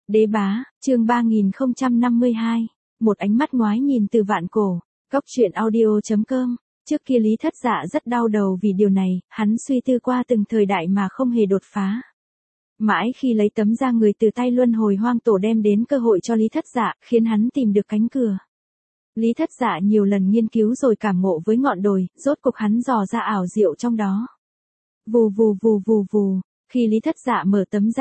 Đế bá, chương 3052. Một ánh mắt ngoái nhìn từ vạn cổ. Cốc truyện audio.com. Trước kia Lý Thất Dạ rất đau đầu vì điều này, hắn suy tư qua từng thời đại mà không hề đột phá. Mãi khi lấy tấm da người từ tay luân hồi hoang tổ đem đến cơ hội cho Lý Thất Dạ, khiến hắn tìm được cánh cửa. Lý Thất Dạ nhiều lần nghiên cứu rồi cảm ngộ với ngọn đồi, rốt cục hắn dò ra ảo diệu trong đó. Vù vù vù vù vù. Khi Lý Thất Dạ mở tấm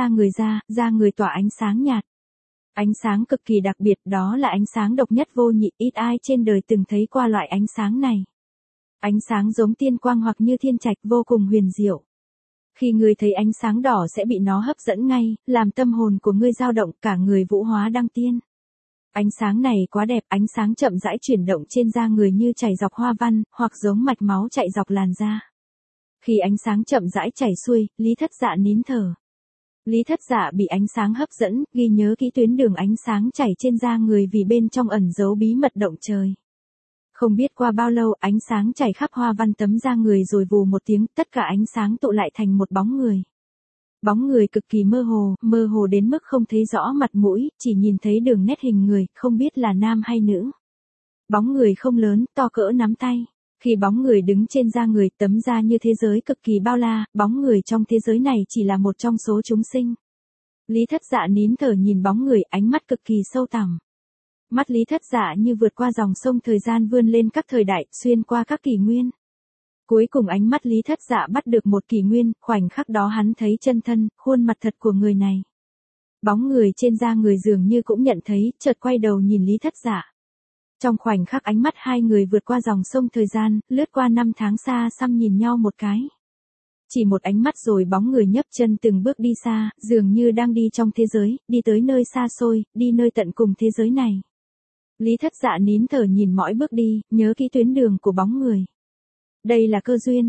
da người tỏa ánh sáng nhạt. Ánh sáng cực kỳ đặc biệt, đó là ánh sáng độc nhất vô nhị, ít ai trên đời từng thấy qua loại ánh sáng này. Ánh sáng giống tiên quang hoặc như thiên trạch, vô cùng huyền diệu. Khi người thấy ánh sáng đỏ sẽ bị nó hấp dẫn ngay, làm tâm hồn của ngươi dao động, cả người vũ hóa đăng tiên. Ánh sáng này quá đẹp, ánh sáng chậm rãi chuyển động trên da người như chảy dọc hoa văn, hoặc giống mạch máu chạy dọc làn da. Khi ánh sáng chậm rãi chảy xuôi, Lý Thất Dạ nín thở. Lý Thất Dạ bị ánh sáng hấp dẫn, ghi nhớ kỹ tuyến đường ánh sáng chảy trên da người vì bên trong ẩn giấu bí mật động trời. Không biết qua bao lâu, ánh sáng chảy khắp hoa văn tấm da người rồi vù một tiếng, tất cả ánh sáng tụ lại thành một bóng người. Bóng người cực kỳ mơ hồ đến mức không thấy rõ mặt mũi, chỉ nhìn thấy đường nét hình người, không biết là nam hay nữ. Bóng người không lớn, to cỡ nắm tay. Khi bóng người đứng trên da người, tấm da như thế giới cực kỳ bao la, bóng người trong thế giới này chỉ là một trong số chúng sinh. Lý Thất Dạ nín thở nhìn bóng người, ánh mắt cực kỳ sâu thẳm. Mắt Lý Thất Dạ như vượt qua dòng sông thời gian vươn lên các thời đại, xuyên qua các kỷ nguyên. Cuối cùng ánh mắt Lý Thất Dạ bắt được một kỷ nguyên, khoảnh khắc đó hắn thấy chân thân, khuôn mặt thật của người này. Bóng người trên da người dường như cũng nhận thấy, chợt quay đầu nhìn Lý Thất Dạ. Trong khoảnh khắc ánh mắt hai người vượt qua dòng sông thời gian, lướt qua năm tháng xa xăm nhìn nhau một cái. Chỉ một ánh mắt rồi bóng người nhấc chân từng bước đi xa, dường như đang đi trong thế giới, đi tới nơi xa xôi, đi nơi tận cùng thế giới này. Lý Thất Dạ nín thở nhìn mỗi bước đi, nhớ kỹ tuyến đường của bóng người. Đây là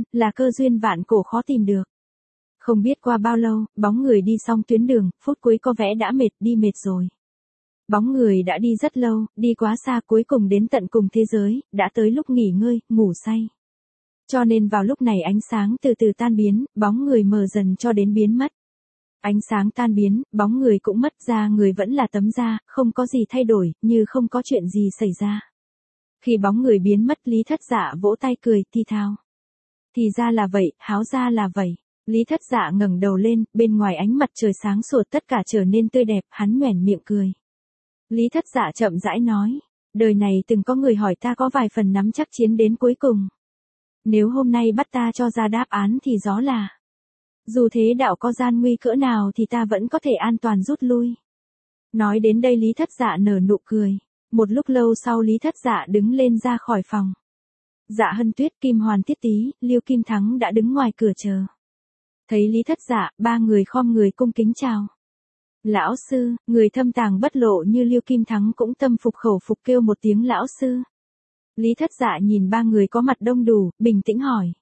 cơ duyên vạn cổ khó tìm được. Không biết qua bao lâu, bóng người đi xong tuyến đường, phút cuối có vẻ đã mệt rồi. Bóng người đã đi rất lâu, đi quá xa, cuối cùng đến tận cùng thế giới, đã tới lúc nghỉ ngơi, ngủ say. Cho nên vào lúc này ánh sáng từ từ tan biến, bóng người mờ dần cho đến biến mất. Ánh sáng tan biến, bóng người cũng mất, da người vẫn là tấm da, không có gì thay đổi, như không có chuyện gì xảy ra. Khi bóng người biến mất, Lý Thất Dạ vỗ tay cười, thi thao. Thì ra là vậy, háo ra là vậy. Lý Thất Dạ ngẩng đầu lên, bên ngoài ánh mặt trời sáng sủa tất cả trở nên tươi đẹp, hắn nhoẻn miệng cười. Lý Thất Dạ chậm rãi nói, đời này từng có người hỏi ta có vài phần nắm chắc chiến đến cuối cùng. Nếu hôm nay bắt ta cho ra đáp án thì rõ là, dù thế đạo có gian nguy cỡ nào thì ta vẫn có thể an toàn rút lui. Nói đến đây Lý Thất Dạ nở nụ cười. Một lúc lâu sau Lý Thất Dạ đứng lên ra khỏi phòng. Dạ Hân Tuyết, Kim Hoàn Thiết Tý, Liêu Kim Thắng đã đứng ngoài cửa chờ. Thấy Lý Thất Dạ, ba người khom người cung kính chào. Lão sư, người thâm tàng bất lộ như Liêu Kim Thắng cũng tâm phục khẩu phục kêu một tiếng lão sư. Lý Thất Dạ nhìn ba người có mặt đông đủ, bình tĩnh hỏi.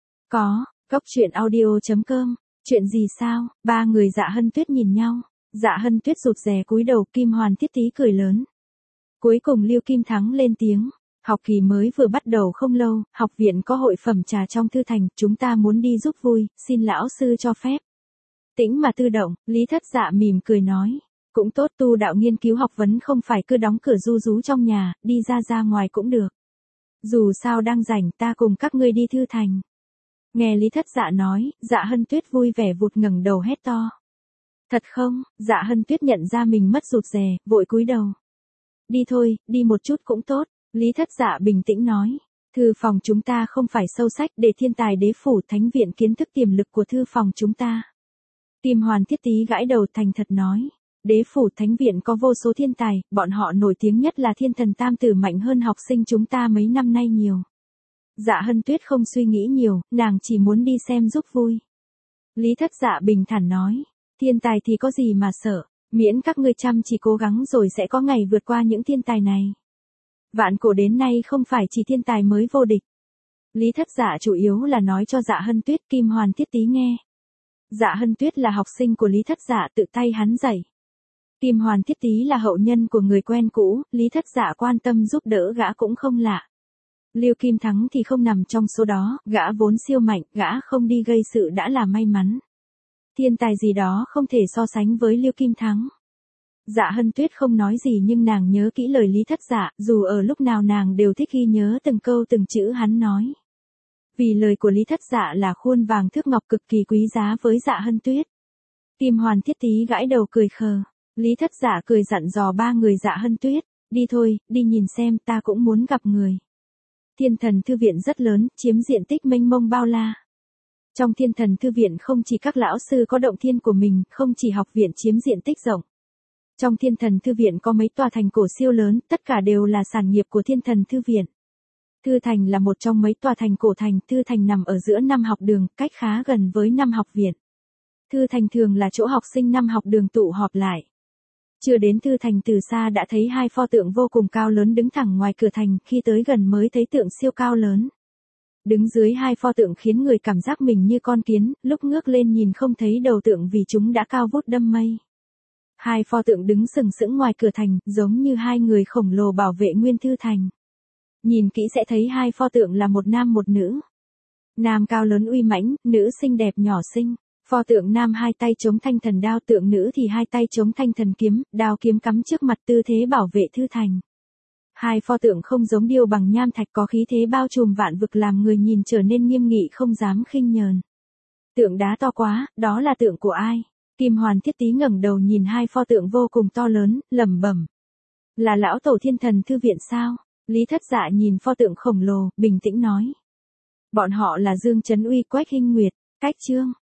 Có, cốc truyện audio.com, chuyện gì sao? Ba người Dạ Hân Tuyết nhìn nhau. Dạ Hân Tuyết rụt rè cúi đầu, Kim Hoàn Thiết Tý cười lớn. Cuối cùng Liêu Kim Thắng lên tiếng. Học kỳ mới vừa bắt đầu không lâu, học viện có hội phẩm trà trong thư thành, chúng ta muốn đi giúp vui, xin lão sư cho phép. Tĩnh mà tự động, Lý Thất Dạ mỉm cười nói. Cũng tốt, tu đạo nghiên cứu học vấn không phải cứ đóng cửa ru rú trong nhà, đi ra ngoài cũng được. Dù sao đang rảnh, ta cùng các ngươi đi thư thành. Nghe Lý Thất Dạ nói, Dạ Hân Tuyết vui vẻ vụt ngẩng đầu hét to. Thật không? Dạ Hân Tuyết nhận ra mình mất rụt rè, vội cúi đầu. Đi thôi, đi một chút cũng tốt, Lý Thất Dạ bình tĩnh nói. Thư phòng chúng ta không phải sâu sách để thiên tài đế phủ, thánh viện kiến thức tiềm lực của thư phòng chúng ta. Kim Hoàn Thiết Tý gãi đầu thành thật nói. Đế phủ thánh viện có vô số thiên tài, bọn họ nổi tiếng nhất là thiên thần tam tử mạnh hơn học sinh chúng ta mấy năm nay nhiều. Dạ Hân Tuyết không suy nghĩ nhiều, nàng chỉ muốn đi xem giúp vui. Lý Thất Dạ bình thản nói. Thiên tài thì có gì mà sợ, miễn các ngươi chăm chỉ cố gắng rồi sẽ có ngày vượt qua những thiên tài này. Vạn cổ đến nay không phải chỉ thiên tài mới vô địch. Lý Thất Dạ chủ yếu là nói cho Dạ Hân Tuyết, Kim Hoàn Thiết Tý nghe. Dạ Hân Tuyết là học sinh của Lý Thất Dạ tự tay hắn dạy. Kim Hoàn Thiết Tý là hậu nhân của người quen cũ, Lý Thất Dạ quan tâm giúp đỡ gã cũng không lạ. Liêu Kim Thắng thì không nằm trong số đó, gã vốn siêu mạnh, gã không đi gây sự đã là may mắn. Thiên tài gì đó không thể so sánh với Liêu Kim Thắng. Dạ Hân Tuyết không nói gì nhưng nàng nhớ kỹ lời Lý Thất Dạ, dù ở lúc nào nàng đều thích ghi nhớ từng câu từng chữ hắn nói. Vì lời của Lý Thất Dạ là khuôn vàng thước ngọc cực kỳ quý giá với Dạ Hân Tuyết. Kim Hoàn Thiết Tí gãi đầu cười khờ. Lý Thất Dạ cười dặn dò ba người Dạ Hân Tuyết, đi thôi, đi nhìn xem, ta cũng muốn gặp người. Thiên Thần Thư Viện rất lớn, chiếm diện tích mênh mông bao la. Trong Thiên Thần Thư Viện không chỉ các lão sư có động thiên của mình, không chỉ học viện chiếm diện tích rộng. Trong Thiên Thần Thư Viện có mấy tòa thành cổ siêu lớn, tất cả đều là sản nghiệp của Thiên Thần Thư Viện. Thư Thành là một trong mấy tòa thành cổ thành, Thư Thành nằm ở giữa năm học đường, cách khá gần với năm học viện. Thư Thành thường là chỗ học sinh năm học đường tụ họp lại. Chưa đến Thư Thành từ xa đã thấy hai pho tượng vô cùng cao lớn đứng thẳng ngoài cửa thành, khi tới gần mới thấy tượng siêu cao lớn. Đứng dưới hai pho tượng khiến người cảm giác mình như con kiến, lúc ngước lên nhìn không thấy đầu tượng vì chúng đã cao vút đâm mây. Hai pho tượng đứng sừng sững ngoài cửa thành, giống như hai người khổng lồ bảo vệ nguyên Thư Thành. Nhìn kỹ sẽ thấy hai pho tượng là một nam một nữ. Nam cao lớn uy mãnh, nữ xinh đẹp nhỏ xinh. Pho tượng nam hai tay chống thanh thần đao, tượng nữ thì hai tay chống thanh thần kiếm, đao kiếm cắm trước mặt tư thế bảo vệ Thư Thành. Hai pho tượng không giống điêu bằng nham thạch, có khí thế bao trùm vạn vực làm người nhìn trở nên nghiêm nghị không dám khinh nhờn. Tượng đá to quá, đó là tượng của ai? Kim Hoàn Thiết Tí ngẩng đầu nhìn hai pho tượng vô cùng to lớn, lẩm bẩm. Là lão tổ Thiên Thần Thư Viện sao? Lý Thất Dạ nhìn pho tượng khổng lồ, bình tĩnh nói. Bọn họ là Dương Trấn Uy, Quách Hinh Nguyệt, Cách Chương.